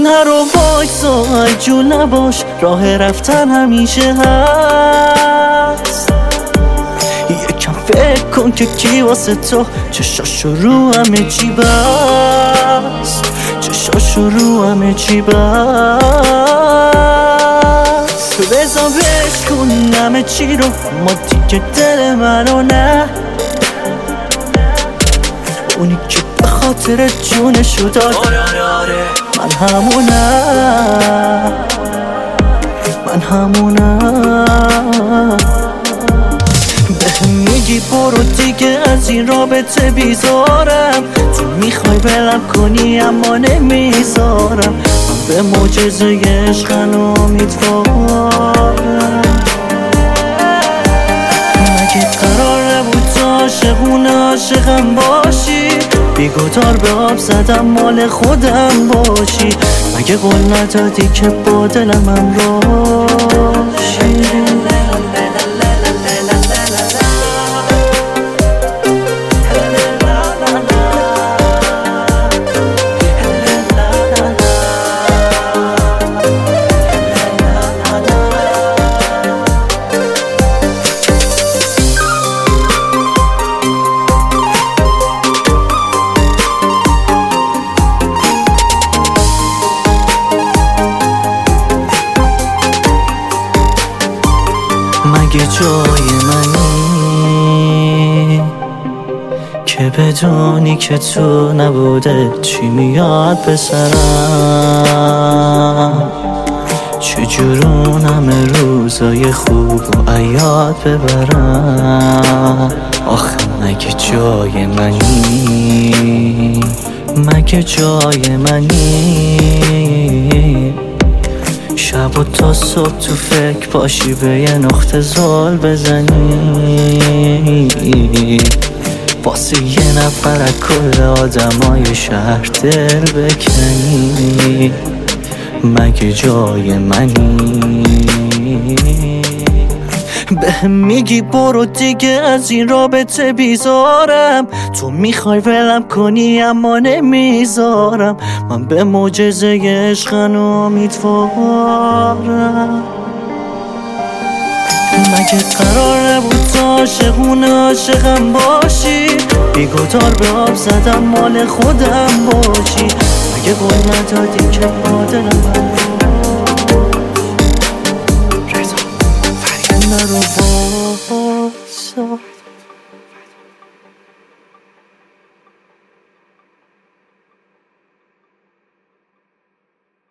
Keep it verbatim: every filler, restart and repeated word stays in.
نرو وایسا جو نباش، راه رفتن همیشه هست. یکم فکر کن که کی واسه تو چشاشو رو همه چی بست، چشاشو رو همه چی بست. بزا بهش کن همه چی رو، ما دیگه دل منو نه، اونی که به خاطر جونشو داد. آره آره آره من همونم، من همونم. بهم میگی برو دیگه از این رابطه بیزارم، تو میخوای بلم کنی اما نمیذارم. من به معجزه عشق امیدوارم. مگه قرار نبود تو عاشقونه عاشقم باشی؟ بیگدار به آب زدم مال خودم باشی. مگه قول ندادی که با دلم همراهی؟ مگه جای منی که بدونی که تو نبوده چی میاد به سرم؟ چجورون همه روزای خوب و عیاد ببرم؟ آخه مگه جای منی، مگه جای منی شب و تا صبح تو فکر باشی به یه نقطه زل بزنی، واسه یه نفر از کل آدمای شهر دل بکنی؟ مگه جای منی؟ بهم میگی برو دیگه از این رابطه بیزارم، تو میخوای ولم کنی اما نمیذارم. من به معجزه عشق امیدوارم. مگه قرار نبود تو عاشقونه عاشقم باشی؟ بیگدار به آب زدم مال خودم باشی. مگه قول ندادی که با دلم نرو وایسا